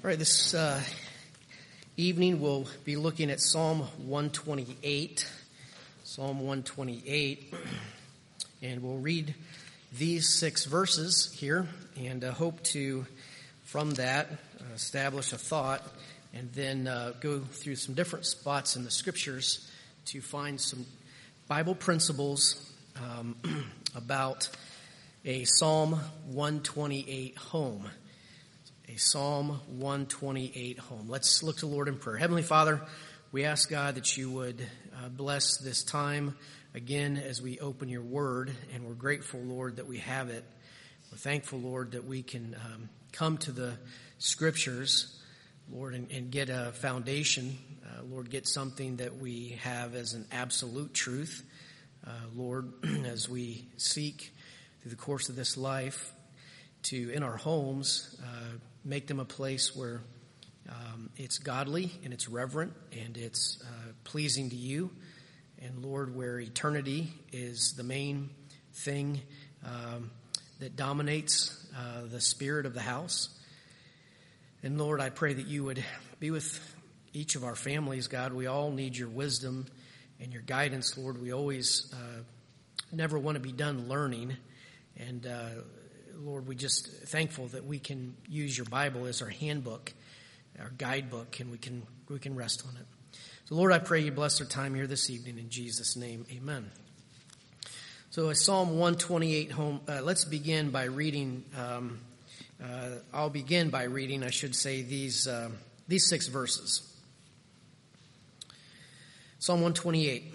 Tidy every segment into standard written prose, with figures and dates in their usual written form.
All right, this evening we'll be looking at Psalm 128. Psalm 128. And we'll read these 6 verses here and hope to, from that, establish a thought and then go through some different spots in the Scriptures to find some Bible principles about a Psalm 128 home. A Psalm 128 home. Let's look to the Lord in prayer. Heavenly Father, we ask God that you would bless this time again as we open your word, and we're grateful, Lord, that we have it. We're thankful, Lord, that we can come to the Scriptures, Lord, and get a foundation. Lord, get something that we have as an absolute truth. Lord, as we seek through the course of this life to, in our homes, make them a place where it's godly and it's reverent and it's pleasing to you. And Lord, where eternity is the main thing that dominates the spirit of the house. And Lord, I pray that you would be with each of our families, God. We all need your wisdom and your guidance, Lord. We always never want to be done learning. And Lord, we just thankful that we can use your Bible as our handbook, our guidebook, and we can rest on it. So Lord, I pray you bless our time here this evening in Jesus' name. Amen. So a Psalm 128 home. Let's begin by reading. I'll begin by reading, I should say, these 6 verses. Psalm 128.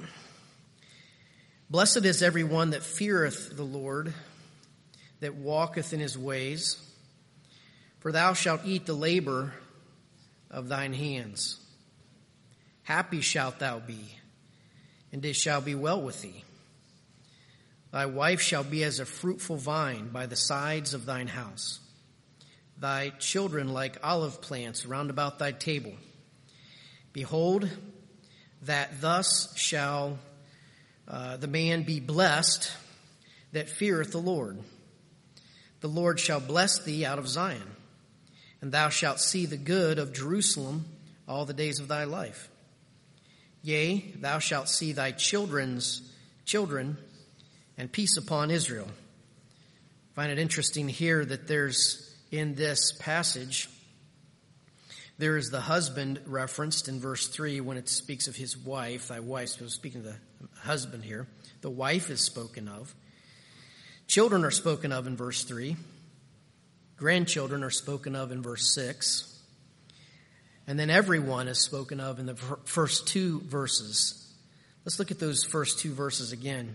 Blessed is everyone that feareth the Lord, that walketh in his ways. For thou shalt eat the labor of thine hands. Happy shalt thou be, and it shall be well with thee. Thy wife shall be as a fruitful vine by the sides of thine house. Thy children like olive plants round about thy table. Behold, that thus shall the man be blessed that feareth the Lord. The Lord shall bless thee out of Zion, and thou shalt see the good of Jerusalem all the days of thy life. Yea, thou shalt see thy children's children, and peace upon Israel. I find it interesting here that there's, in this passage, there is the husband referenced in verse 3 when it speaks of his wife. Thy wife, so speaking of the husband here. The wife is spoken of. Children are spoken of in verse 3. Grandchildren are spoken of in verse 6. And then everyone is spoken of in the first 2 verses. Let's look at those first 2 verses again.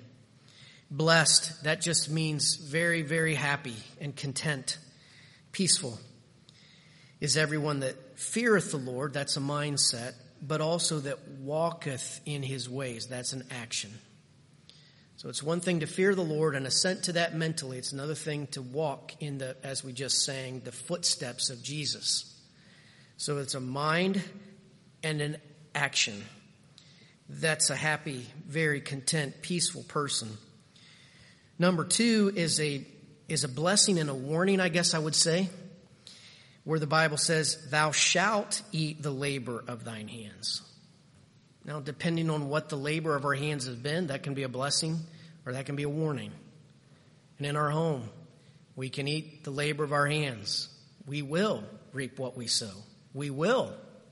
Blessed, that just means very, very happy and content, peaceful, is everyone that feareth the Lord, that's a mindset, but also that walketh in his ways, that's an action. So it's one thing to fear the Lord and assent to that mentally. It's another thing to walk in the, as we just sang, the footsteps of Jesus. So it's a mind and an action. That's a happy, very content, peaceful person. Number 2 is a blessing and a warning, I guess I would say, where the Bible says, thou shalt eat the labor of thine hands. Now, depending on what the labor of our hands has been, that can be a blessing or that can be a warning. And in our home, we can eat the labor of our hands. We will reap what we sow. We will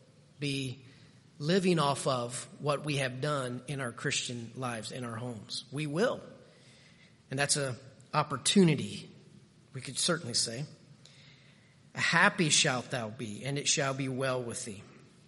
be living off of what we have done in our Christian lives, in our homes. We will. And that's an opportunity, we could certainly say. Happy shalt thou be, and it shall be well with thee.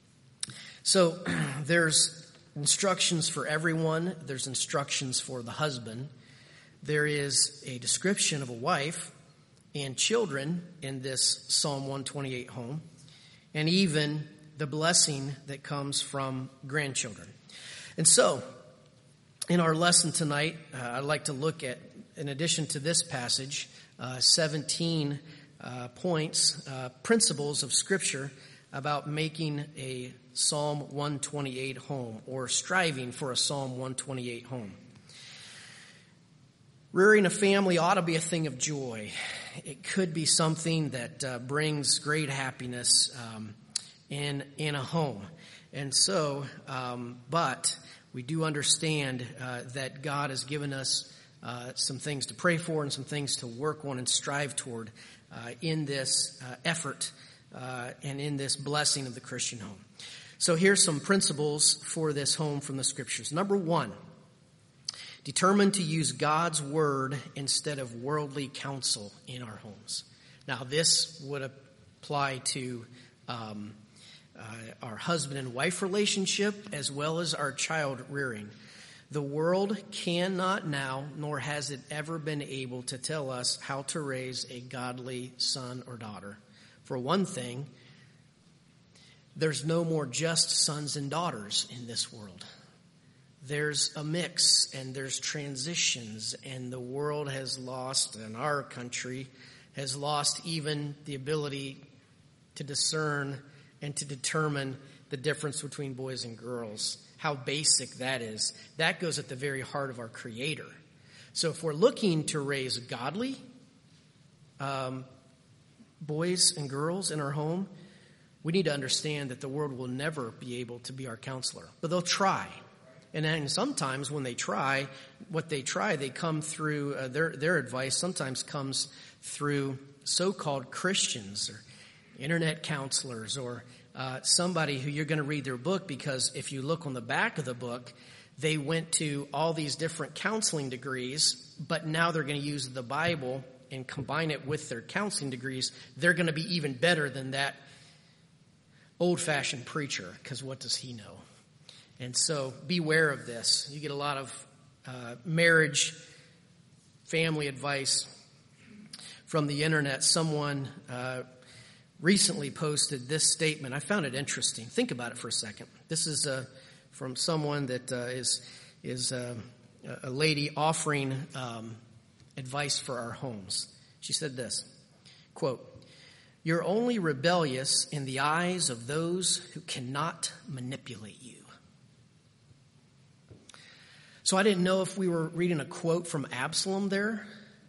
So there's instructions for everyone. There's instructions for the husband. There is a description of a wife and children in this Psalm 128 home, and even the blessing that comes from grandchildren. And so, in our lesson tonight, I'd like to look at, in addition to this passage, 17 points, principles of Scripture about making a Psalm 128 home or striving for a Psalm 128 home. Rearing a family ought to be a thing of joy. it could be something that brings great happiness in a home. And so, but we do understand that God has given us some things to pray for and some things to work on and strive toward in this effort and in this blessing of the Christian home. So here's some principles for this home from the Scriptures. Number one, determine to use God's Word instead of worldly counsel in our homes. Now, this would apply to our husband and wife relationship as well as our child rearing. The world cannot now, nor has it ever been able to tell us how to raise a godly son or daughter. For one thing, there's no more just sons and daughters in this world. There's a mix and there's transitions, and the world has lost, and our country has lost even the ability to discern and to determine the difference between boys and girls. How basic that is. That goes at the very heart of our Creator. So if we're looking to raise godly boys and girls in our home, we need to understand that the world will never be able to be our counselor. But they'll try. And then sometimes when they try, they come through, their advice sometimes comes through so-called Christians or internet counselors or somebody who you're going to read their book, because if you look on the back of the book, they went to all these different counseling degrees, but now they're going to use the Bible and combine it with their counseling degrees. They're going to be even better than that old-fashioned preacher, because what does he know? And so beware of this. You get a lot of marriage, family advice from the internet. Someone recently posted this statement. I found it interesting. Think about it for a second. This is from someone that is a lady offering advice for our homes. She said this, quote, "You're only rebellious in the eyes of those who cannot manipulate you." So I didn't know if we were reading a quote from Absalom there.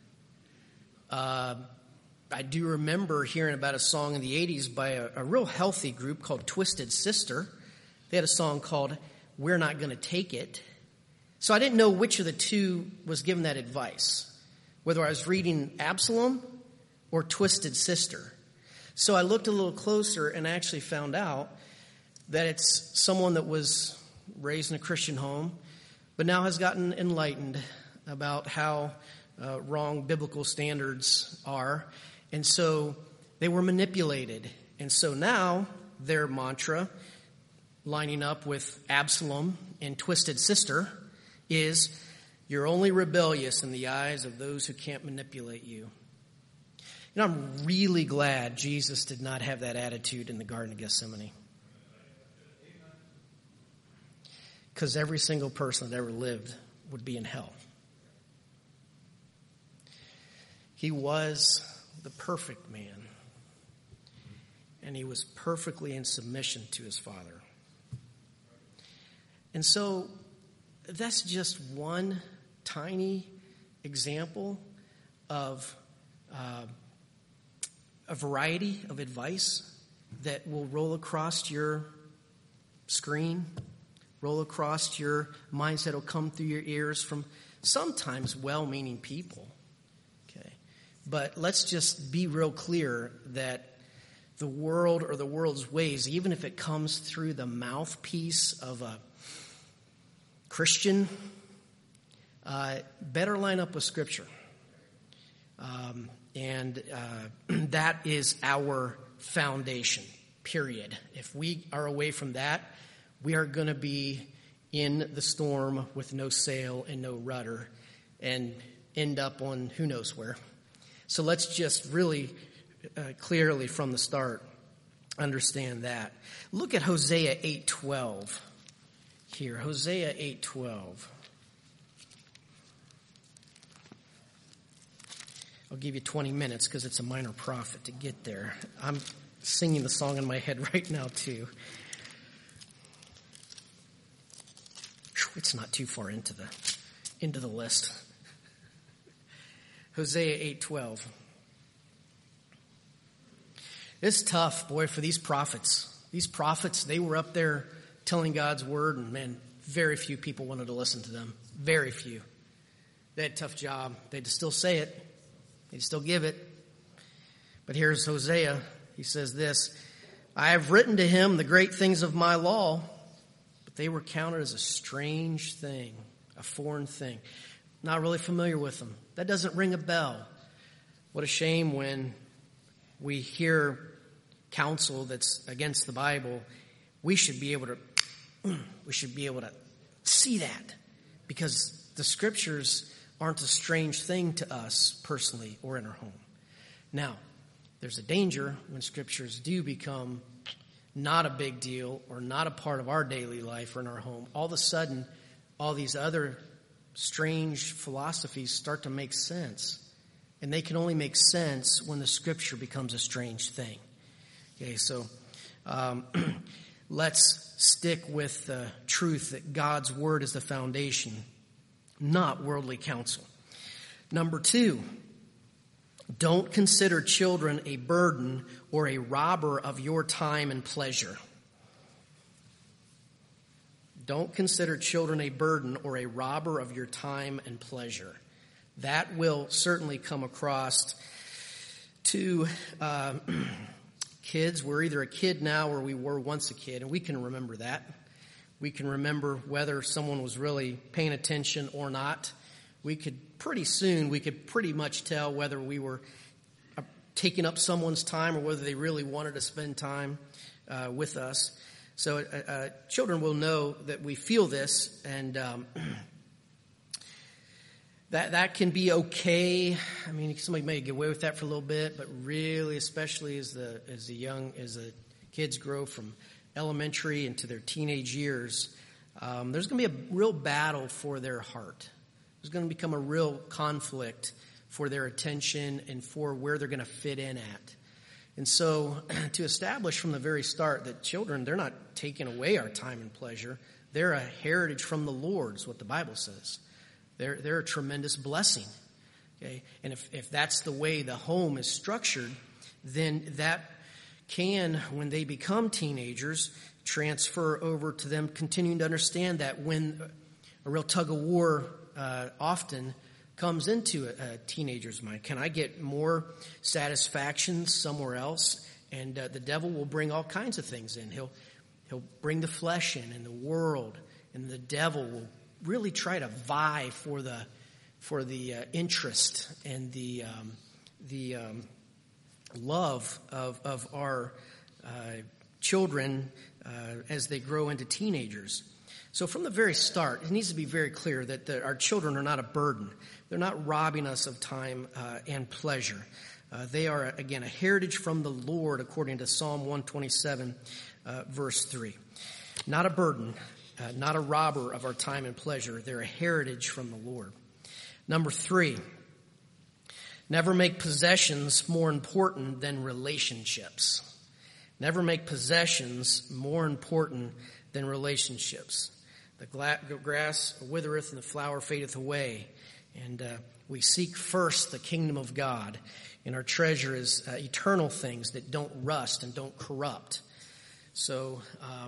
I do remember hearing about a song in the 80s by a real healthy group called Twisted Sister. They had a song called "We're Not Gonna Take It." So I didn't know which of the two was giving that advice, whether I was reading Absalom or Twisted Sister. So I looked a little closer and actually found out that it's someone that was raised in a Christian home, but now has gotten enlightened about how wrong biblical standards are. And so they were manipulated. And so now their mantra, lining up with Absalom and Twisted Sister, is, "You're only rebellious in the eyes of those who can't manipulate you." You know, I'm really glad Jesus did not have that attitude in the Garden of Gethsemane. Because every single person that ever lived would be in hell. He was the perfect man, and he was perfectly in submission to his Father. And so that's just one tiny example of a variety of advice that will roll across your screen, roll across your mindset, will come through your ears from sometimes well-meaning people. Okay, but let's just be real clear that the world or the world's ways, even if it comes through the mouthpiece of a Christian, better line up with Scripture. And that is our foundation, period. If we are away from that, we are going to be in the storm with no sail and no rudder and end up on who knows where. So let's just really clearly from the start understand that. Look at Hosea 8:12 here. Hosea 8:12. I'll give you 20 minutes because it's a minor prophet to get there. I'm singing the song in my head right now too. It's not too far into the list. Hosea 8:12. It's tough, boy, for these prophets. These prophets, they were up there telling God's word, and man, very few people wanted to listen to them. Very few. They had a tough job. They had to still say it. They'd still give it. But here's Hosea. He says this, I have written to him the great things of my law, but they were counted as a strange thing, a foreign thing. Not really familiar with them. That doesn't ring a bell. What a shame when we hear counsel that's against the Bible. We should be able to see that, because the scriptures aren't a strange thing to us personally or in our home. Now, there's a danger when scriptures do become not a big deal or not a part of our daily life or in our home. All of a sudden, all these other strange philosophies start to make sense. And they can only make sense when the scripture becomes a strange thing. Okay, so let's stick with the truth that God's word is the foundation, not worldly counsel. Number 2, don't consider children a burden or a robber of your time and pleasure. Don't consider children a burden or a robber of your time and pleasure. That will certainly come across to kids. We're either a kid now or we were once a kid, and we can remember that. We can remember whether someone was really paying attention or not. We could pretty much tell whether we were taking up someone's time or whether they really wanted to spend time with us. So children will know that we feel this, and that can be okay. I mean, somebody may get away with that for a little bit, but really, especially as the kids grow from elementary into their teenage years, there's going to be a real battle for their heart. There's going to become a real conflict for their attention and for where they're going to fit in at. And so to establish from the very start that children, they're not taking away our time and pleasure. They're a heritage from the Lord, is what the Bible says. They're a tremendous blessing. Okay? And if that's the way the home is structured, then that can, when they become teenagers, transfer over to them continuing to understand that when a real tug of war often comes into a teenager's mind. Can I get more satisfaction somewhere else? And the devil will bring all kinds of things in. He'll bring the flesh in and the world, and the devil will really try to vie for the interest and the love of our children as they grow into teenagers. So from the very start, it needs to be very clear that our children are not a burden. They're not robbing us of time and pleasure. They are, again, a heritage from the Lord, according to Psalm 127, verse 3. Not a burden, not a robber of our time and pleasure. They're a heritage from the Lord. Number 3, never make possessions more important than relationships. Never make possessions more important than relationships. The grass withereth and the flower fadeth away. And we seek first the kingdom of God. And our treasure is eternal things that don't rust and don't corrupt. So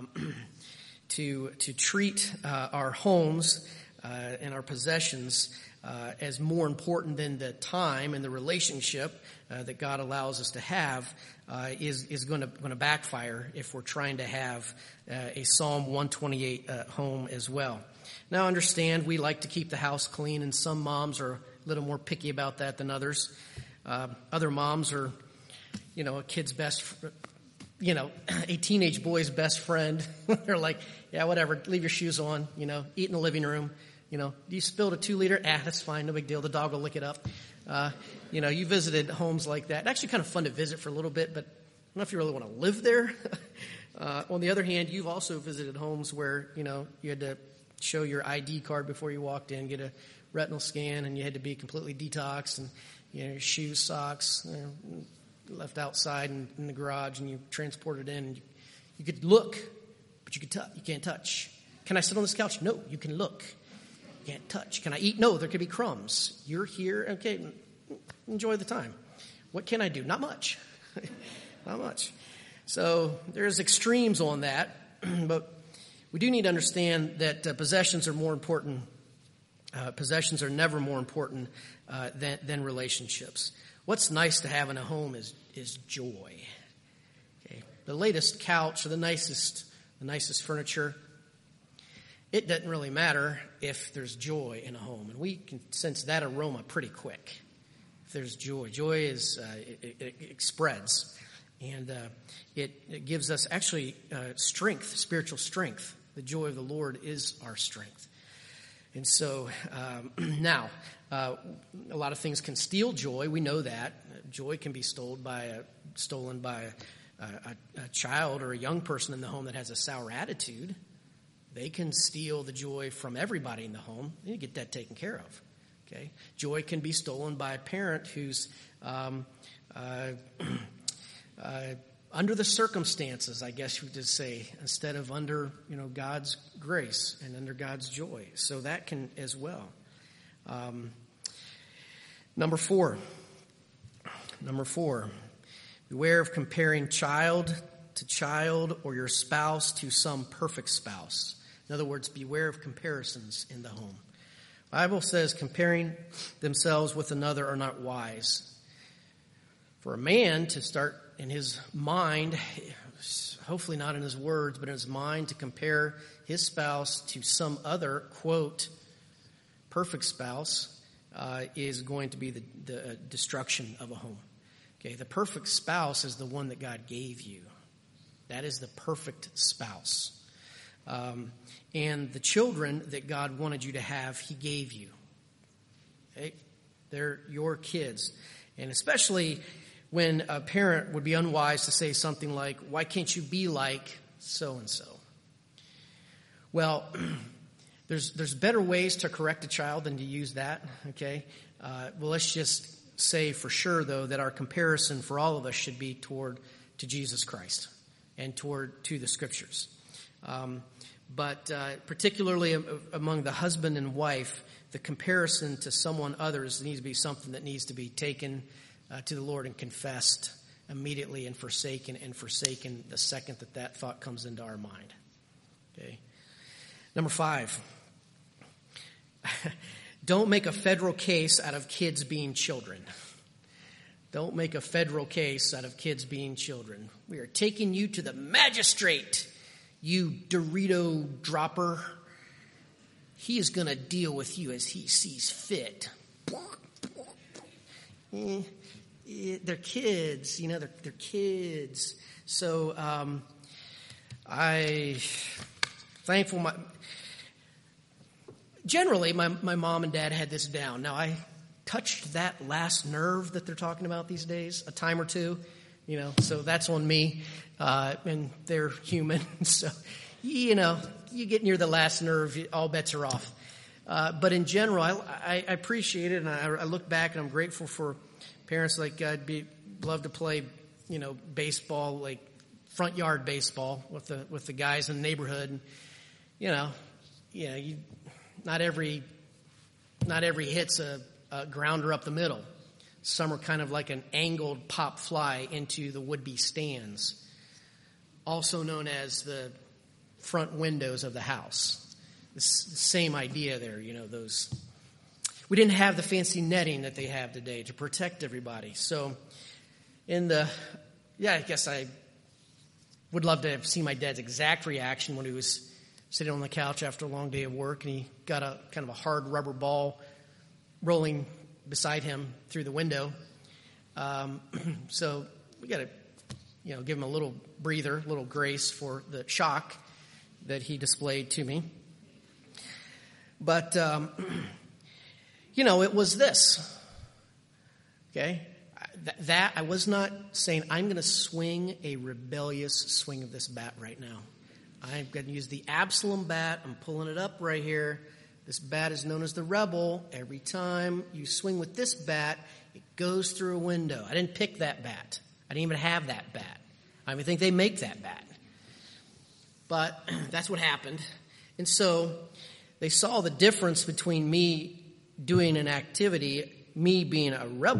to treat our homes and our possessions as more important than the time and the relationship that God allows us to have is going to backfire if we're trying to have a Psalm 128 home as well. Now, understand, we like to keep the house clean, and some moms are a little more picky about that than others. Other moms are, a kid's best, a teenage boy's best friend. They're like, yeah, whatever, leave your shoes on, eat in the living room. You spilled a 2-liter, that's fine, no big deal, the dog will lick it up. You visited homes like that. Actually kind of fun to visit for a little bit, but I don't know if you really want to live there. On the other hand, you've also visited homes where, you had to show your ID card before you walked in, get a retinal scan, and you had to be completely detoxed, and, your shoes, socks, left outside in the garage, and you transported in. And you could look, but you can't touch. Can I sit on this couch? No, you can look. You can't touch. Can I eat? No, there could be crumbs. You're here. Okay, enjoy the time. What can I do? Not much. Not much. So there's extremes on that, but we do need to understand that possessions are more important. Possessions are never more important than relationships. What's nice to have in a home is joy. Okay? The latest couch or the nicest furniture, it doesn't really matter if there's joy in a home, and we can sense that aroma pretty quick. If there's joy, is it spreads, and it gives us actually strength, spiritual strength. The joy of the Lord is our strength. And so now, a lot of things can steal joy. We know that. Joy can be stolen by a child or a young person in the home that has a sour attitude. They can steal the joy from everybody in the home. You need to get that taken care of. Okay? Joy can be stolen by a parent who's under the circumstances, I guess you would say, instead of under God's grace and under God's joy. So that can as well. Number four. Beware of comparing child to child or your spouse to some perfect spouse. In other words, beware of comparisons in the home. The Bible says comparing themselves with another are not wise. For a man to start in his mind, hopefully not in his words, but in his mind, to compare his spouse to some other, quote, perfect spouse, is going to be the destruction of a home. Okay, the perfect spouse is the one that God gave you. That is the perfect spouse. And the children that God wanted you to have, He gave you. Okay? They're your kids. And especially when a parent would be unwise to say something like, why can't you be like so-and-so? Well, there's better ways to correct a child than to use that, okay? Well, let's just say for sure, though, that our comparison for all of us should be to Jesus Christ and to the Scriptures. But particularly among the husband and wife, the comparison to someone others needs to be something that needs to be taken to the Lord and confessed immediately and forsaken the second that thought comes into our mind. Okay. Number 5. Don't make a federal case out of kids being children. Don't make a federal case out of kids being children. We are taking you to the magistrate, you Dorito dropper. He is going to deal with you as he sees fit. They're kids, they're kids. So thankful generally my mom and dad had this down. Now I touched that last nerve that they're talking about these days a time or two, so that's on me. And they're human, so you get near the last nerve, all bets are off. But in general, I appreciate it, and I look back and I'm grateful for parents like I'd love to play, baseball, like front yard baseball with the guys in the neighborhood. And, not every hit's a grounder up the middle. Some are kind of like an angled pop fly into the would-be stands, also known as the front windows of the house. The same idea there, those. We didn't have the fancy netting that they have today to protect everybody. So I guess I would love to have seen my dad's exact reaction when he was sitting on the couch after a long day of work and he got a kind of a hard rubber ball rolling beside him through the window. So we got to, give him a little breather, a little grace for the shock that he displayed to me. But, it was this, okay? That I was not saying I'm going to swing a rebellious swing of this bat right now. I'm going to use the Absalom bat. I'm pulling it up right here. This bat is known as the Rebel. Every time you swing with this bat, it goes through a window. I didn't pick that bat. I didn't even have that bat. I don't even think they make that bat. But that's what happened. And so they saw the difference between me doing an activity, me being a rebel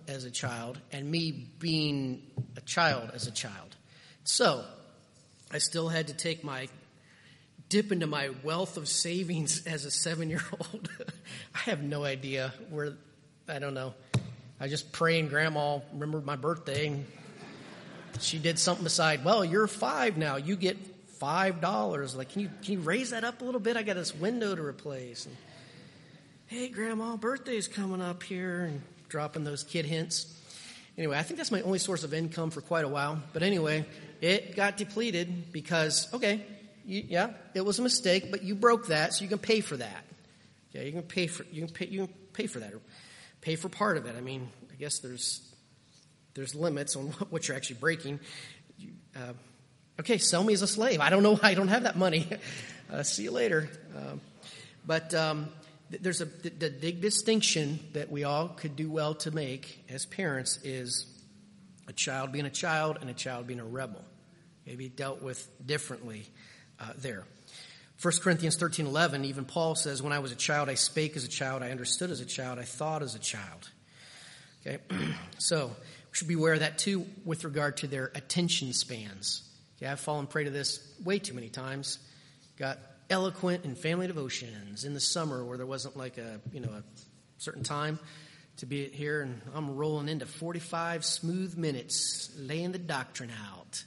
as a child and me being a child as a child. So I still had to dip into my wealth of savings as a 7-year-old. I have no idea where, I don't know. I just pray and Grandma remembered my birthday and she did something beside, well, you're 5 now. You get $5. Like, can you raise that up a little bit? I got this window to replace. And, hey, Grandma, birthday's coming up here, and dropping those kid hints. Anyway, I think that's my only source of income for quite a while. But anyway, it got depleted because, okay, it was a mistake, but you broke that, so you can pay for that. Okay, you can pay for that, or pay for part of it. I mean, I guess there's limits on what you're actually breaking. Okay, sell me as a slave. I don't know. I don't have that money. See you later. But there's the big distinction that we all could do well to make as parents is a child being a child and a child being a rebel. Maybe dealt with differently there. 1 Corinthians 13:11, even Paul says, when I was a child, I spake as a child, I understood as a child, I thought as a child. Okay, so we should be aware of that too with regard to their attention spans. Okay, I've fallen prey to this way too many times. Got eloquent in family devotions in the summer where there wasn't like a certain time to be here, and I'm rolling into 45 smooth minutes laying the doctrine out.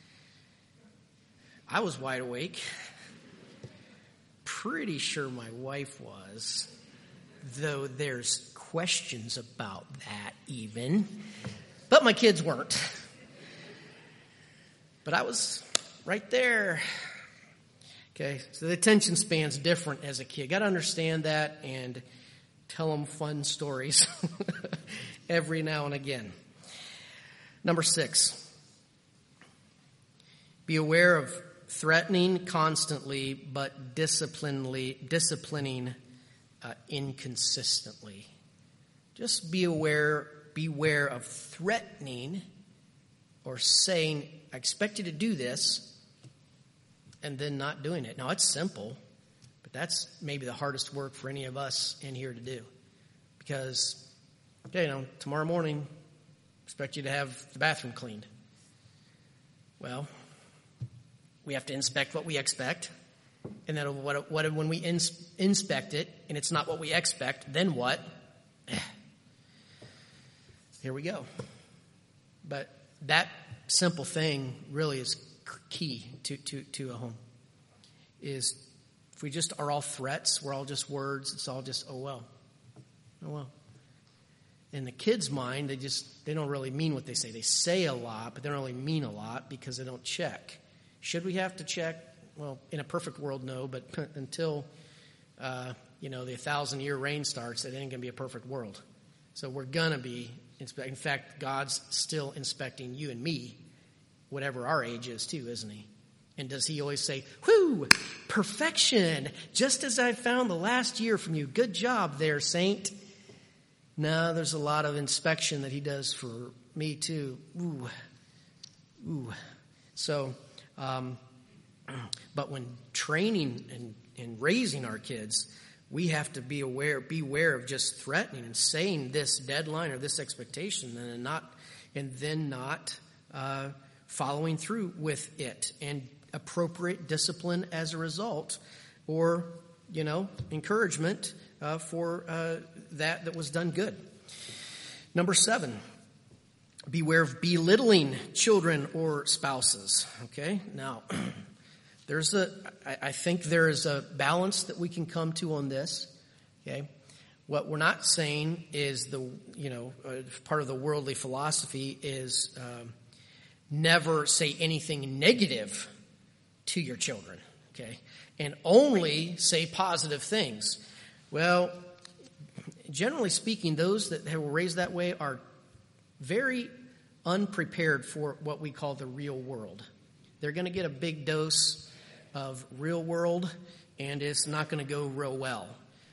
I was wide awake. Pretty sure my wife was, though there's questions about that even. But my kids weren't. But I was right there. Okay, so the attention span's different as a kid. Got to understand that and tell them fun stories every now and again. Number 6, be aware of threatening constantly, but disciplining inconsistently. Just beware of threatening or saying, I expect you to do this, and then not doing it. Now, it's simple, but that's maybe the hardest work for any of us in here to do. Because, tomorrow morning, expect you to have the bathroom cleaned. Well, we have to inspect what we expect. And then when we inspect it and it's not what we expect, then what? Here we go. But that simple thing really is key to a home. Is if we just are all threats, we're all just words, it's all just, oh well. In the kids' mind, they don't really mean what they say. They say a lot, but they don't really mean a lot because they don't check. Should we have to check? Well, in a perfect world, no, but until, the 1,000-year reign starts, it ain't going to be a perfect world. So we're going to be, in fact, God's still inspecting you and me, whatever our age is too, isn't he? And does he always say, whoo, perfection, just as I found the last year from you. Good job there, saint. No, there's a lot of inspection that he does for me too. Ooh. So, but when training and raising our kids, we have to beware of just threatening and saying this deadline or this expectation and then not following through with it, and appropriate discipline as a result, or encouragement for that was done good. Number 7. Beware of belittling children or spouses. Okay, now I think there is a balance that we can come to on this. Okay, what we're not saying is part of the worldly philosophy is never say anything negative to your children. Okay, and only say positive things. Well, generally speaking, those that were raised that way are very unprepared for what we call the real world. They're going to get a big dose of real world, and it's not going to go real well.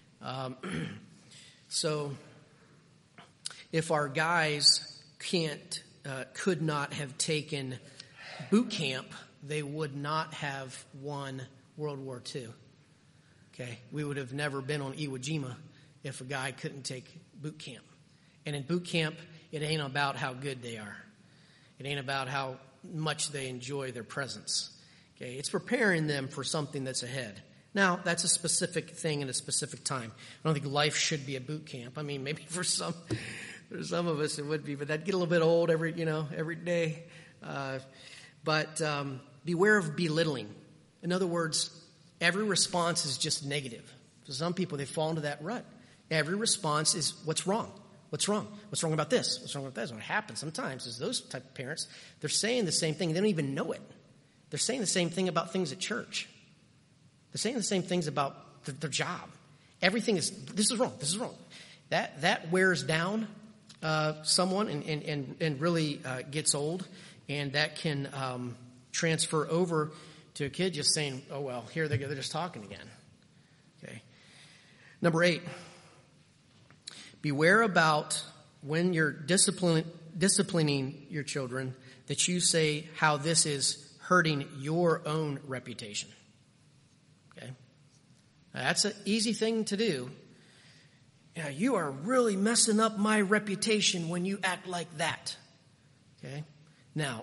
So if our guys could not have taken boot camp, they would not have won World War II. Okay, we would have never been on Iwo Jima if a guy couldn't take boot camp. And in boot camp, it ain't about how good they are. It ain't about how much they enjoy their presence. Okay, it's preparing them for something that's ahead. Now, that's a specific thing in a specific time. I don't think life should be a boot camp. I mean, maybe for some of us it would be, but that'd get a little bit old every day. But beware of belittling. In other words, every response is just negative. For some people, they fall into that rut. Every response is, what's wrong? What's wrong? What's wrong about this? What's wrong about that? What happens sometimes is those type of parents, they're saying the same thing. They don't even know it. They're saying the same thing about things at church. They're saying the same things about their job. Everything is, this is wrong. This is wrong. That wears down someone and really gets old. And that can transfer over to a kid just saying, oh, well, here they go. They're just talking again. Okay. Number 8. Beware about when you're disciplining your children that you say how this is hurting your own reputation. Okay? Now, that's an easy thing to do. Yeah, you are really messing up my reputation when you act like that. Okay? Now,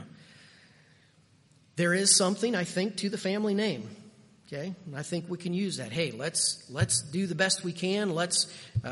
there is something, I think, to the family name. Okay, and I think we can use that. Hey, let's do the best we can. Let's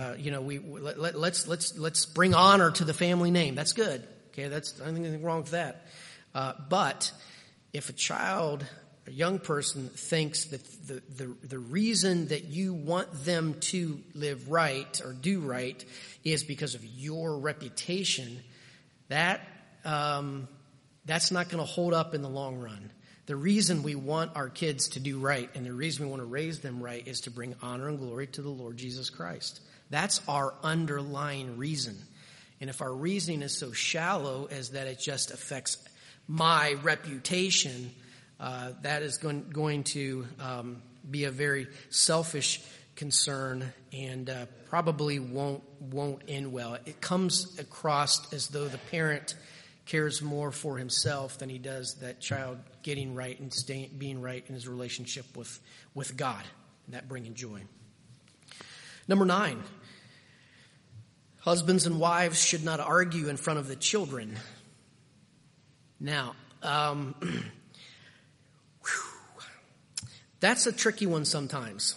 bring honor to the family name. That's good. Okay, I don't think anything wrong with that. But if a young person thinks that the reason that you want them to live right or do right is because of your reputation, that's not going to hold up in the long run. The reason we want our kids to do right and the reason we want to raise them right is to bring honor and glory to the Lord Jesus Christ. That's our underlying reason. And if our reasoning is so shallow as that it just affects my reputation, that is going to be a very selfish concern and probably won't end well. It comes across as though the parent cares more for himself than he does that child getting right and being right in his relationship with God, and that bringing joy. Number 9, husbands and wives should not argue in front of the children. Now, that's a tricky one sometimes.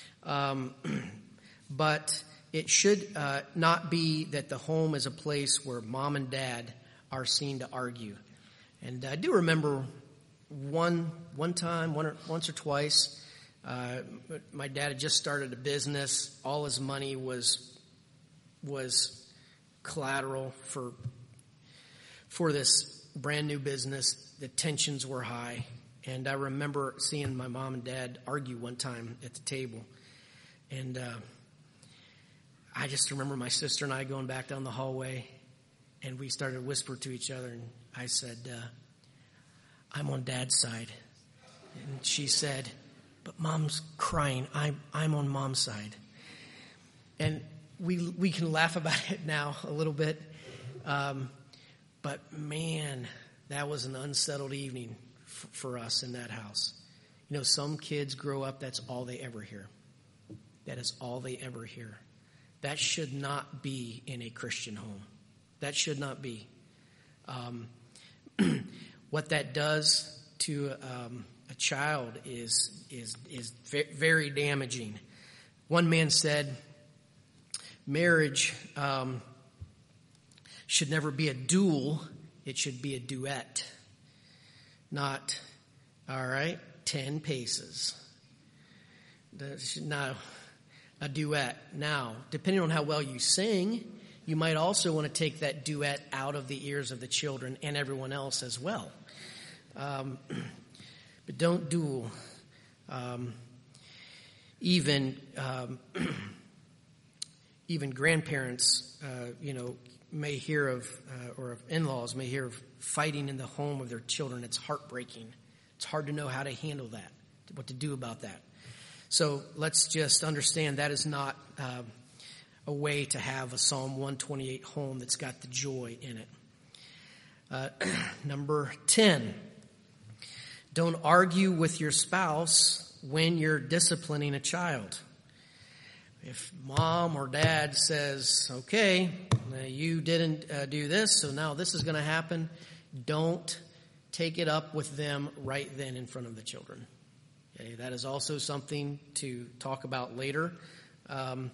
But it should not be that the home is a place where mom and dad are seen to argue. And I do remember once or twice, my dad had just started a business. All his money was collateral for this brand new business. The tensions were high. And I remember seeing my mom and dad argue one time at the table. And I just remember my sister and I going back down the hallway, and we started to whisper to each other. And I said, I'm on Dad's side. And she said, but Mom's crying. I'm on Mom's side. And we can laugh about it now a little bit. But man, that was an unsettled evening for us in that house. You know, some kids grow up, that's all they ever hear. That is all they ever hear. That should not be in a Christian home. That should not be. What that does to a child is very damaging. One man said, marriage should never be a duel. It should be a duet. Not, 10 paces. Not a duet. Now, depending on how well you sing, you might also want to take that duet out of the ears of the children and everyone else as well. But don't duel. Even grandparents, may hear of, or in-laws may hear of fighting in the home of their children. It's heartbreaking. It's hard to know how to handle that, what to do about that. So let's just understand that is not a way to have a Psalm 128 home that's got the joy in it. Number 10, don't argue with your spouse when you're disciplining a child. If mom or dad says, okay, You didn't do this, so now this is going to happen. Don't take it up with them right then in front of the children. Okay, that is also something to talk about later. Now,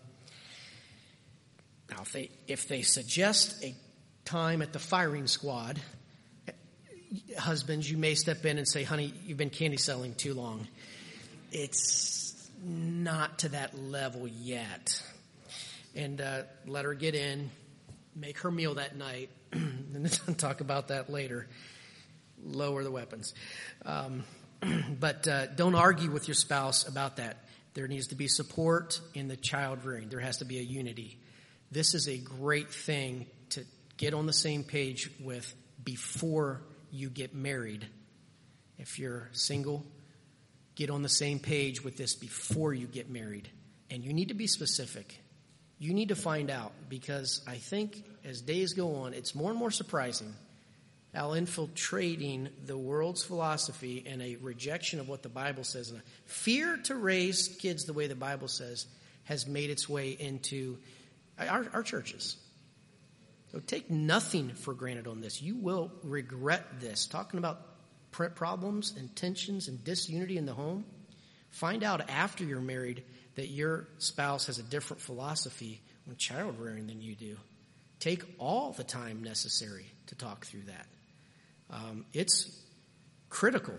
if they suggest a time at the firing squad, husbands, you may step in and say, honey, you've been candy selling too long. It's not to that level yet. And let her get in, make her meal that night, and then talk about that later. Lower the weapons. But don't argue with your spouse about that. There needs to be support in the child rearing. There has to be a unity. This is a great thing to get on the same page with before you get married. If you're single, get on the same page with this before you get married. And you need to be specific. You need to find out, because I think as days go on, it's more and more surprising how infiltrating the world's philosophy and a rejection of what the Bible says and a fear to raise kids the way the Bible says has made its way into our churches. So take nothing for granted on this. You will regret this. Talking about problems and tensions and disunity in the home, find out after you're married that your spouse has a different philosophy on child rearing than you do. Take all the time necessary to talk through that. It's critical.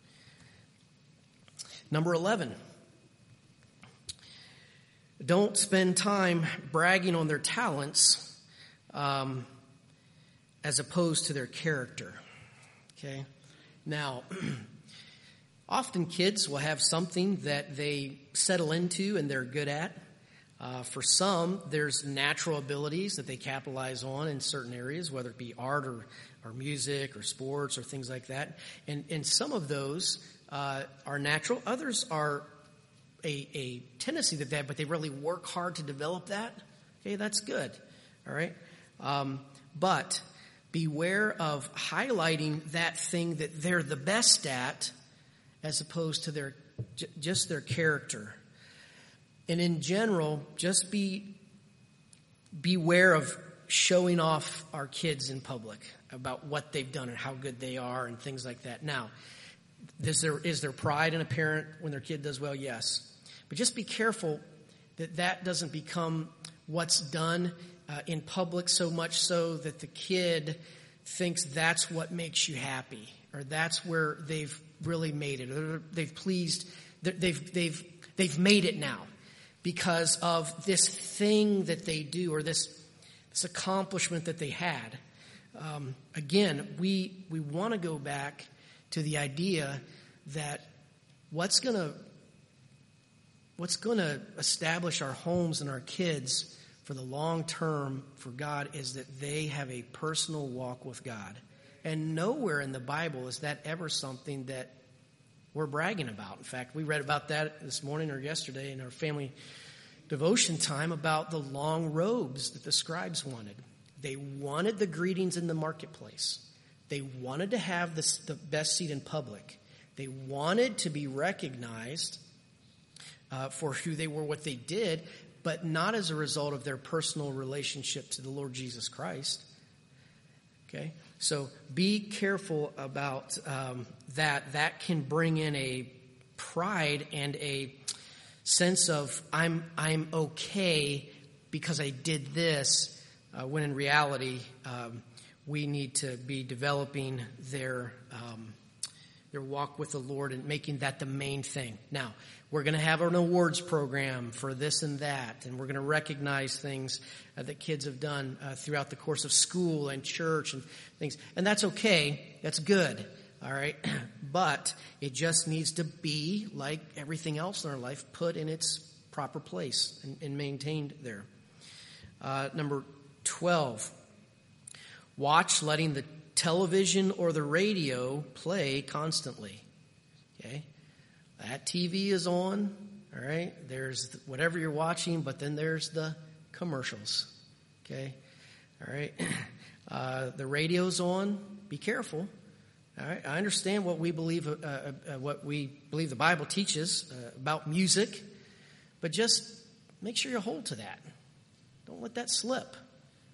Number 11. Don't spend time bragging on their talents as opposed to their character. Okay? Now, often kids will have something that they settle into and they're good at. For some, there's natural abilities that they capitalize on in certain areas, whether it be art or music or sports or things like that. And some of those are natural. Others are a tendency to that, but they really work hard to develop that. Okay, that's good. All right. But beware of highlighting that thing that they're the best at as opposed to just their character. And in general, just beware of showing off our kids in public about what they've done and how good they are and things like that. Now, is there pride in a parent when their kid does well? Yes. But just be careful that doesn't become what's done in public, so much so that the kid thinks that's what makes you happy, or that's where they've really made it, or they've made it now because of this thing that they do, or this accomplishment that they had. Again, we want to go back to the idea that what's going to establish our homes and our kids for the long term for God is that they have a personal walk with God. And nowhere in the Bible is that ever something that we're bragging about. In fact, we read about that this morning or yesterday in our family devotion time about the long robes that the scribes wanted. They wanted the greetings in the marketplace. They wanted to have the best seat in public. They wanted to be recognized for who they were, what they did, but not as a result of their personal relationship to the Lord Jesus Christ. Okay? So be careful about that. That can bring in a pride and a sense of I'm okay because I did this, when in reality we need to be developing their walk with the Lord and making that the main thing. Now, we're going to have an awards program for this and that, and we're going to recognize things that kids have done throughout the course of school and church and things. And that's okay. That's good. All right. But it just needs to be, like everything else in our life, put in its proper place and maintained there. Number 12, watch letting the television or the radio play constantly. Okay. That TV is on, all right? There's whatever you're watching, but then there's the commercials, okay? All right? The radio's on. Be careful, all right? I understand what we believe the Bible teaches about music, but just make sure you hold to that. Don't let that slip,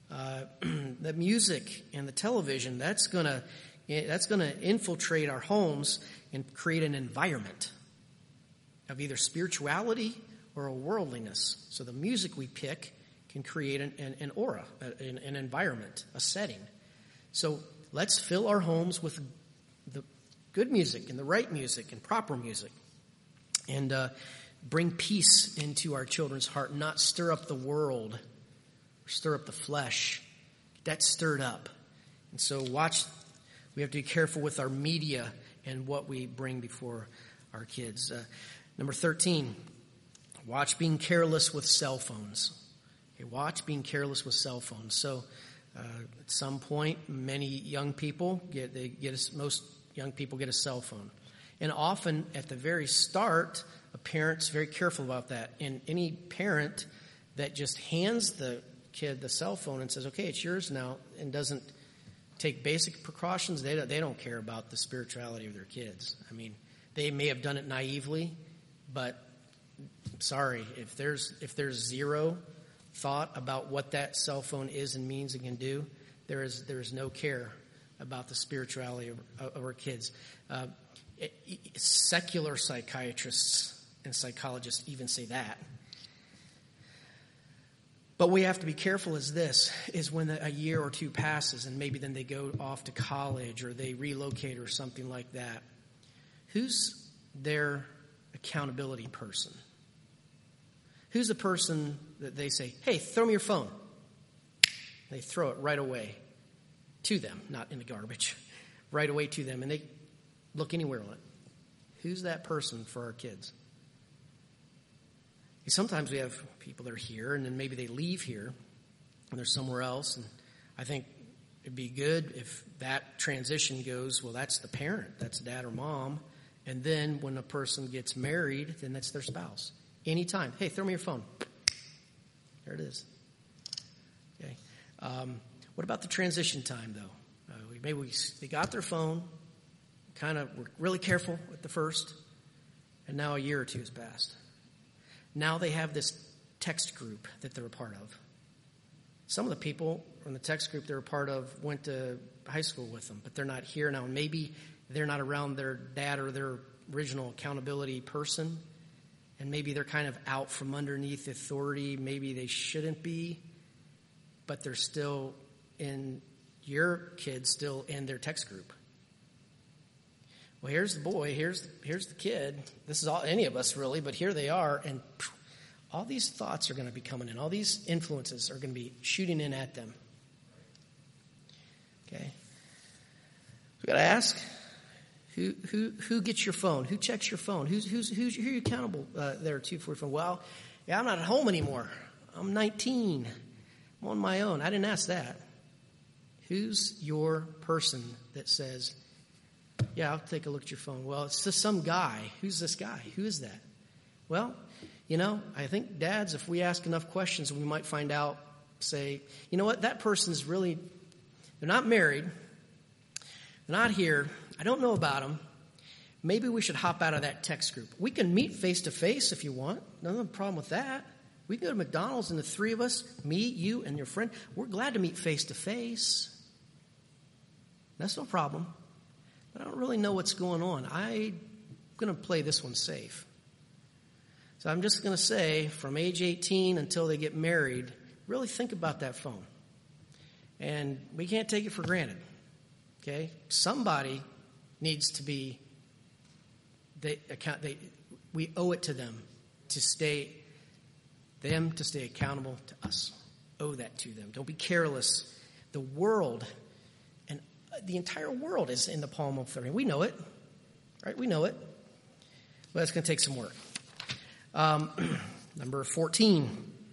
The music and the television, that's going to infiltrate our homes and create an environment of either spirituality or a worldliness. So the music we pick can create an aura, an environment, a setting. So let's fill our homes with the good music and the right music and proper music, and bring peace into our children's heart, not stir up the world or stir up the flesh. That's stirred up. And so we have to be careful with our media and what we bring before our kids. Number 13, watch being careless with cell phones. Okay, watch being careless with cell phones. So at some point, most young people get a cell phone. And often at the very start, a parent's very careful about that. And any parent that just hands the kid the cell phone and says, okay, it's yours now, and doesn't take basic precautions, they don't care about the spirituality of their kids. I mean, they may have done it naively, but sorry, if there's zero thought about what that cell phone is and means and can do, there is no care about the spirituality of our kids. Secular psychiatrists and psychologists even say that. But we have to be careful is when a year or two passes and maybe then they go off to college or they relocate or something like that. Who's their accountability person? Who's the person that they say, hey, throw me your phone? They throw it right away to them, not in the garbage, right away to them, and they look anywhere on it. Who's that person for our kids? Sometimes we have people that are here, and then maybe they leave here, and they're somewhere else, and I think it'd be good if that transition goes, well, that's the parent, that's dad or mom, and then when a person gets married, then that's their spouse. Anytime, hey, throw me your phone. There it is. Okay. What about the transition time, though? They got their phone, were really careful at the first, and now a year or two has passed. Now they have this text group that they're a part of. Some of the people from the text group they're a part of went to high school with them, but they're not here now. And maybe they're not around their dad or their original accountability person, and maybe they're kind of out from underneath authority. Maybe they shouldn't be, but they're still your kid's still in their text group. Well, here's the boy, here's the kid. This is all any of us really, but here they are, and all these thoughts are going to be coming in. All these influences are going to be shooting in at them. Okay, we got to ask who gets your phone, who checks your phone, who are you accountable there to for your phone? Well, yeah, I'm not at home anymore. I'm 19. I'm on my own. I didn't ask that. Who's your person that says, yeah, I'll take a look at your phone? Well, it's just some guy. Who's this guy? Who is that? Well, I think dads, if we ask enough questions, we might find out, say, you know what, that person's really, they're not married, they're not here, I don't know about them. Maybe we should hop out of that text group. We can meet face to face if you want. No problem with that. We can go to McDonald's and the three of us, me, you, and your friend, we're glad to meet face to face. That's no problem. But I don't really know what's going on. I'm going to play this one safe. So I'm just going to say, from age 18 until they get married, really think about that phone. And we can't take it for granted. Okay? Somebody needs to be, we owe it to them to stay accountable to us. Owe that to them. Don't be careless. The world, and the entire world is in the palm of their hand. We know it, right? We know it. But it's going to take some work. Number 14.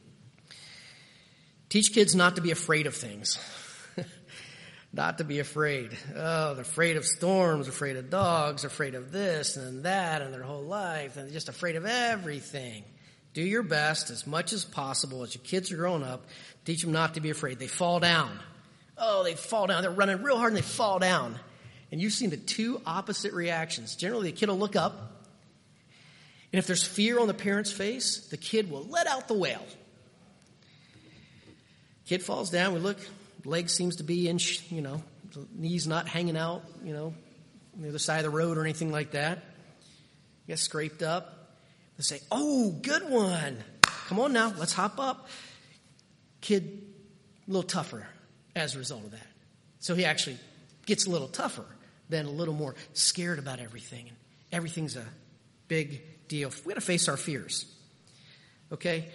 Teach kids not to be afraid of things. Not to be afraid. Oh, they're afraid of storms, afraid of dogs, afraid of this and that and their whole life, and they're just afraid of everything. Do your best as much as possible as your kids are growing up. Teach them not to be afraid. They fall down. Oh, they fall down. They're running real hard and they fall down. And you've seen the two opposite reactions. Generally, the kid will look up. And if there's fear on the parent's face, the kid will let out the wail. Kid falls down. We look. Leg seems to be in, the knees not hanging out, on the other side of the road or anything like that. Gets scraped up. They say, "Oh, good one. Come on now, let's hop up." Kid, a little tougher as a result of that. So he actually gets a little tougher, then a little more scared about everything. And everything's a big deal. We got to face our fears. Okay?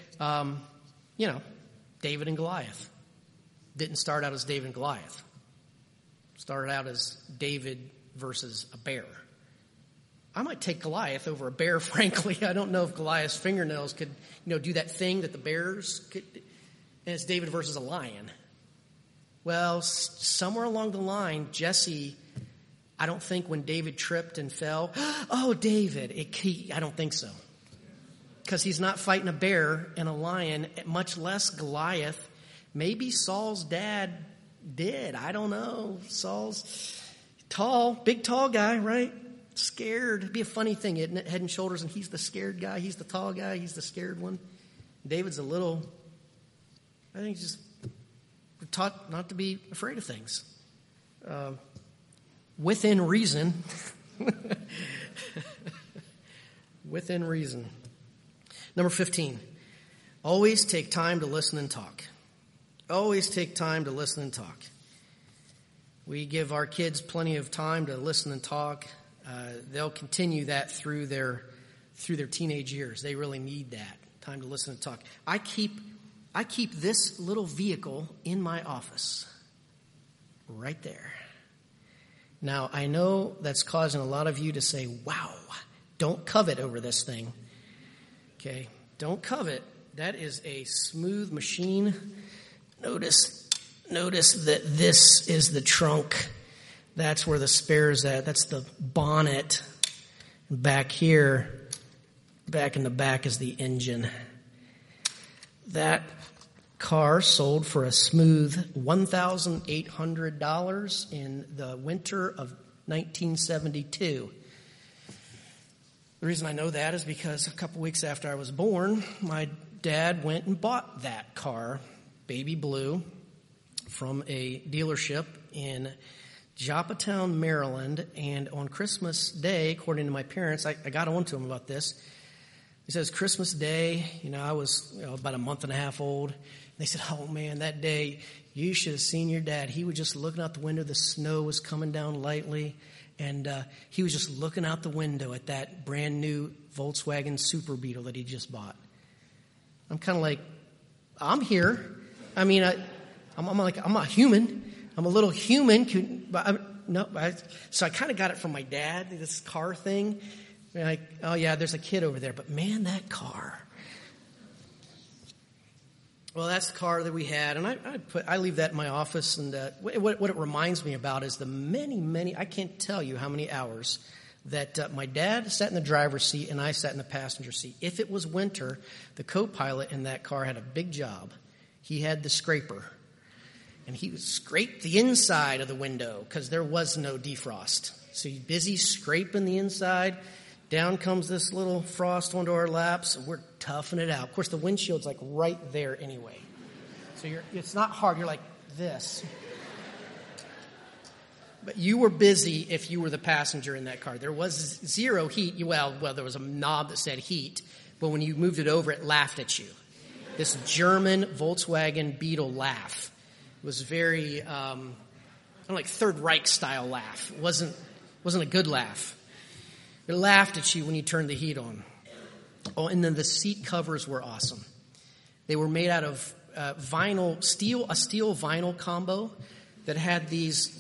David and Goliath. Didn't start out as David and Goliath. Started out as David versus a bear. I might take Goliath over a bear, frankly. I don't know if Goliath's fingernails could, do that thing that the bears could. And it's David versus a lion. Well, somewhere along the line, Jesse, I don't think when David tripped and fell, "Oh, David," I don't think so. Because he's not fighting a bear and a lion, much less Goliath. Maybe Saul's dad did. I don't know. Saul's tall, big tall guy, right? Scared. It'd be a funny thing, isn't it? Head and shoulders, and he's the scared guy. He's the tall guy. He's the scared one. David's a little, I think just taught not to be afraid of things. Within reason. Within reason. Number 15. Always take time to listen and talk. Always take time to listen and talk. We give our kids plenty of time to listen and talk. They'll continue that through their teenage years. They really need that time to listen and talk. I keep this little vehicle in my office, right there. Now I know that's causing a lot of you to say, "Wow, don't covet over this thing." Okay, don't covet. That is a smooth machine. Notice that this is the trunk. That's where the spare's at. That's the bonnet. Back here, back in the back is the engine. That car sold for a smooth $1,800 in the winter of 1972. The reason I know that is because a couple weeks after I was born, my dad went and bought that car, baby blue, from a dealership in Joppatown, Maryland. And on Christmas Day, according to my parents, I got on to him about this. He says, Christmas Day, I was about a month and a half old. And they said, "Oh man, that day, you should have seen your dad. He was just looking out the window. The snow was coming down lightly. And he was just looking out the window at that brand new Volkswagen Super Beetle that he just bought." I'm kind of like, I'm here. I mean, I'm a human. I'm a little human. So I kind of got it from my dad, this car thing. Like, oh yeah, there's a kid over there, but man, that car. Well, that's the car that we had, and I leave that in my office. And what it reminds me about is the many, I can't tell you how many hours that my dad sat in the driver's seat and I sat in the passenger seat. If it was winter, the co-pilot in that car had a big job. He had the scraper, and he would scrape the inside of the window because there was no defrost. So he's busy scraping the inside. Down comes this little frost onto our laps, and we're toughing it out. Of course, the windshield's like right there anyway. So it's not hard. You're like this. But you were busy if you were the passenger in that car. There was zero heat. Well, there was a knob that said heat, but when you moved it over, it laughed at you. This German Volkswagen Beetle laugh. It was very, like Third Reich style laugh. It wasn't a good laugh. It laughed at you when you turned the heat on. Oh, and then the seat covers were awesome. They were made out of a steel vinyl combo that had these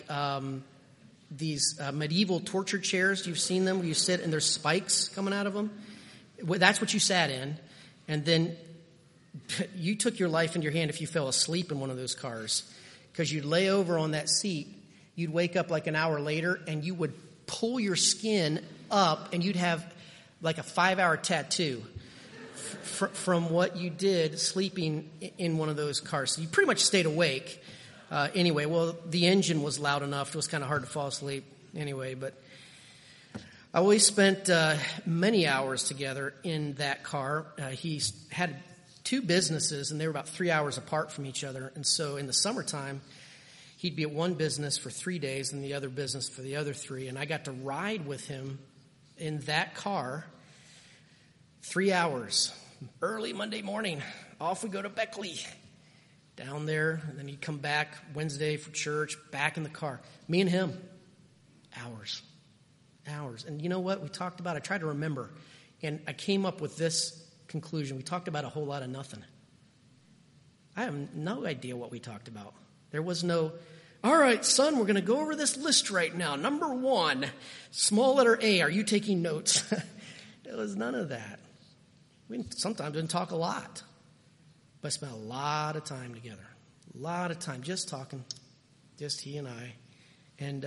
medieval torture chairs. You've seen them where you sit and there's spikes coming out of them. That's what you sat in, and then you took your life in your hand if you fell asleep in one of those cars, because you'd lay over on that seat, you'd wake up like an hour later, and you would pull your skin up, and you'd have like a 5-hour tattoo from what you did sleeping in one of those cars. So you pretty much stayed awake. Anyway, well, the engine was loud enough. It was kind of hard to fall asleep anyway, but I always spent many hours together in that car. He had two businesses, and they were about 3 hours apart from each other. And so in the summertime, he'd be at one business for 3 days and the other business for the other 3. And I got to ride with him in that car 3 hours. Early Monday morning, off we go to Beckley. Down there, and then he'd come back Wednesday for church, back in the car. Me and him, hours. And you know what we talked about? I tried to remember, and I came up with this conclusion. We talked about a whole lot of nothing. I have no idea what we talked about. There was no, all right, son, we're going to go over this list right now. Number 1, small letter A, are you taking notes? There was none of that. We sometimes didn't talk a lot, but spent a lot of time together. A lot of time just talking, just he and I. And,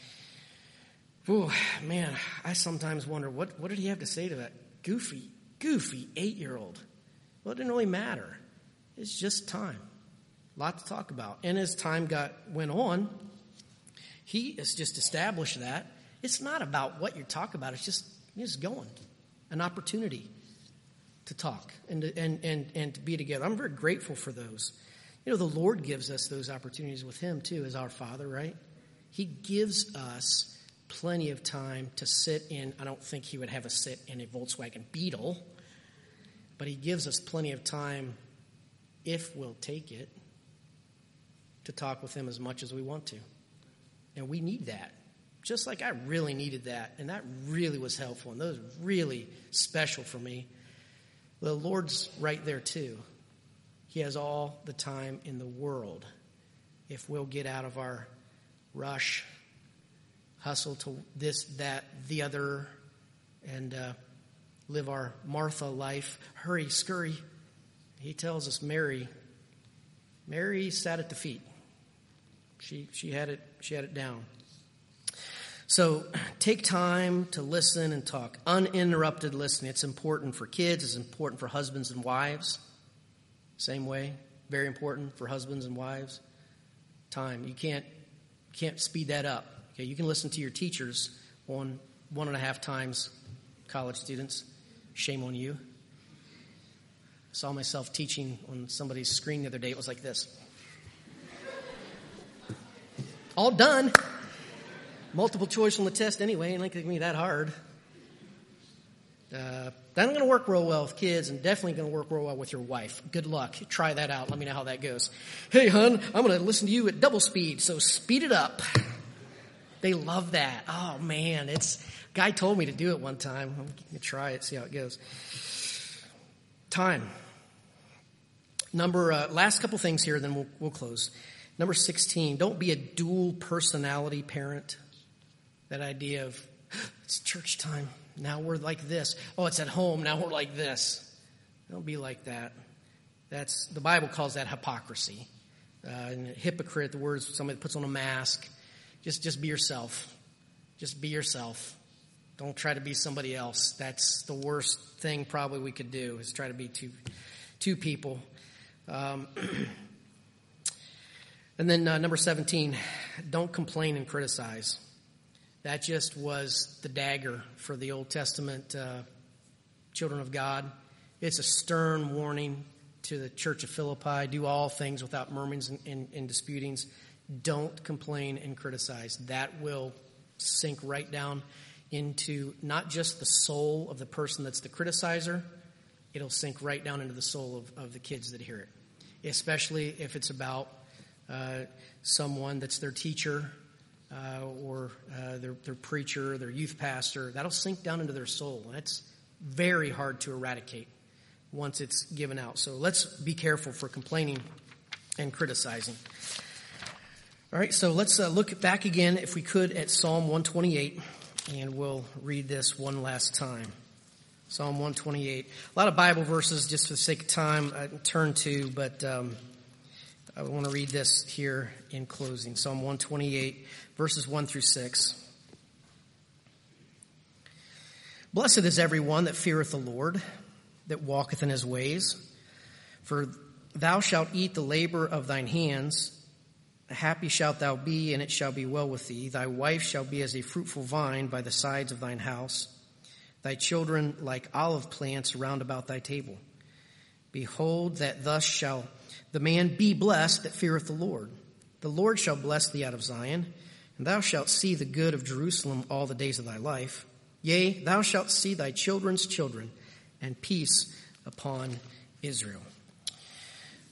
man, I sometimes wonder, what did he have to say to that goofy 8-year-old? Well, it didn't really matter. It's just time. A lot to talk about. And as time went on, he has just established that. It's not about what you talk about. It's just going. An opportunity to talk and to be together. I'm very grateful for those. You know, the Lord gives us those opportunities with him too, as our Father, right? He gives us plenty of time to sit in. I don't think he would have us sit in a Volkswagen Beetle, but he gives us plenty of time, if we'll take it, to talk with him as much as we want to. And we need that. Just like I really needed that, and that really was helpful, and that was really special for me. The Lord's right there too. He has all the time in the world if we'll get out of our rush, hustle to this, that, the other, and live our Martha life. Hurry, scurry. He tells us Mary sat at the feet. She had it down. So take time to listen and talk. Uninterrupted listening. It's important for kids. It's important for husbands and wives. Same way. Very important for husbands and wives. Time. You can't speed that up. Okay, you can listen to your teachers 1.5 times. College students, shame on you. I saw myself teaching on somebody's screen the other day. It was like this. All done. Multiple choice on the test anyway. It ain't going to be that hard. That ain't going to work real well with kids, and definitely going to work real well with your wife. Good luck. Try that out. Let me know how that goes. Hey, hon, I'm going to listen to you at double speed, so speed it up. They love that. Oh, man. Guy told me to do it one time. I'm going to try it, see how it goes. Time. Last couple things here, then we'll close. Number 16, don't be a dual personality parent. That idea of, it's church time. Now we're like this. Oh, it's at home. Now we're like this. Don't be like that. The Bible calls that hypocrisy. And hypocrite, the word is somebody that puts on a mask. Just be yourself. Just be yourself. Don't try to be somebody else. That's the worst thing probably we could do, is try to be two people. And then number 17, don't complain and criticize. That just was the dagger for the Old Testament children of God. It's a stern warning to the church of Philippi. Do all things without murmurings and disputings. Don't complain and criticize. That will sink right down into not just the soul of the person that's the criticizer. It'll sink right down into the soul of the kids that hear it. Especially if it's about someone that's their teacher, or their preacher, their youth pastor. That'll sink down into their soul. And it's very hard to eradicate once it's given out. So let's be careful for complaining and criticizing. All right, so let's look back again, if we could, at Psalm 128, and we'll read this one last time. Psalm 128. A lot of Bible verses, just for the sake of time, I turn to, but I want to read this here in closing. Psalm 128, verses 1 through 6. Blessed is everyone that feareth the Lord, that walketh in his ways. For thou shalt eat the labor of thine hands. Happy shalt thou be, and it shall be well with thee. Thy wife shall be as a fruitful vine by the sides of thine house. Thy children like olive plants round about thy table. Behold, that thus shall the man be blessed that feareth the Lord. The Lord shall bless thee out of Zion, and thou shalt see the good of Jerusalem all the days of thy life. Yea, thou shalt see thy children's children, and peace upon Israel.